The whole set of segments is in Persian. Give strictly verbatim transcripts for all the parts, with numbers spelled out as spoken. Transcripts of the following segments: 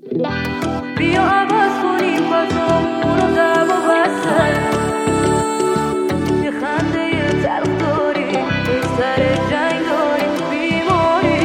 بیا عوض کنیم فضامون رو دم و بسته، یه خنده تلخ داری، یه سر جنگ داری، بیماری.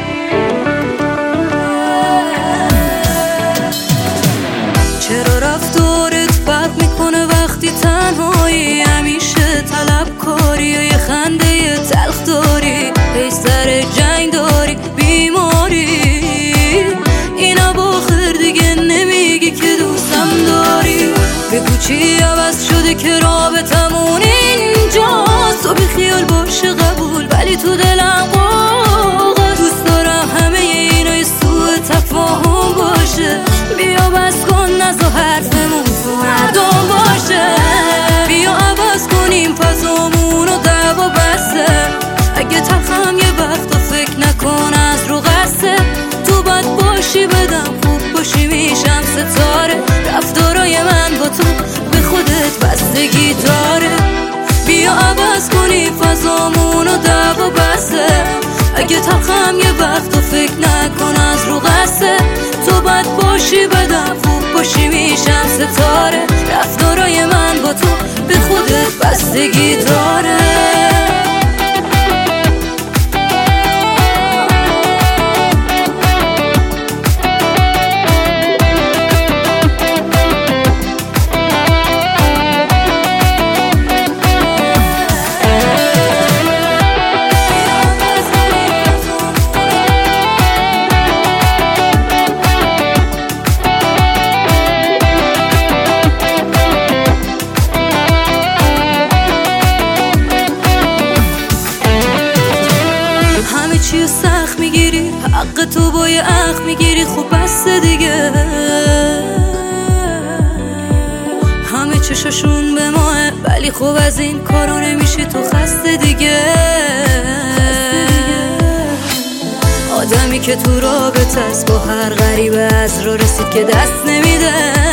چرا رفتارت فرق میکنه وقتی تنهایی؟ همیشه طلبکاری، یه خنده تلخ داری، یه سر جنگ داری، بیماری. اینا باخر دیگه نمیگی که دوستم داری. بگو چی عوض شده که رابطمون اینجاست؟ تو بی خیال باشه قبول، ولی تو دلم قوقا. دوست دارم همه اینای سوء تفاهم باشه. بیا بس کن نزا حرفمون تو مردم باشه. بیا عوض کنیم فضامون و دعوا بسته. اگه تلخم یه وقت و فکر نکن از رو قصه. تو بد باشی بدم، خوب باشی میشم ستاره. رفتارای من با تو به خودت بستگی داره. بیا عوض کنی فضامون و دعوا بسته. اگه تلخم یه وقت و فکر نکن از رو قصه. تو بد باشی بدم، خوب باشی میشم ستاره. رفتارای من با تو به خودت بستگی داره. چیو سخت میگیری، حق تو با یه اخ میگیری. خوب بسته دیگه، همه چشاشون به ماه، ولی خوب از این کارا نمیشه تو خسته دیگه. آدمی که تو رابطه است با هر غریبه از را رسید که دست نمیده.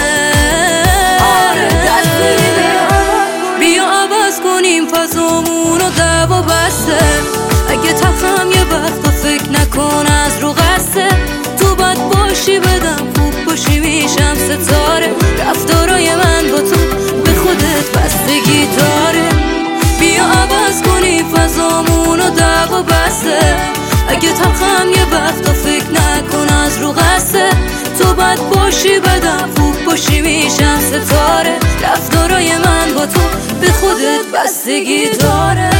آره دست نمیده. بیا عوض کنیم فضامون و دعوا بسته. اگه تلخم یه وقت و فکر نکن از رو قصه. تو بد باشی بدم، خوب باشی میشم ستاره. رفتارای من با تو به خودت بستگی داره. بیا عوض کنی فضامون و دعوا بسته. اگه تلخم یه وقت و فکر نکن از رو قصه. تو بد باشی بدم، خوب باشی میشم ستاره. رفتارای من با تو به خودت بستگی داره.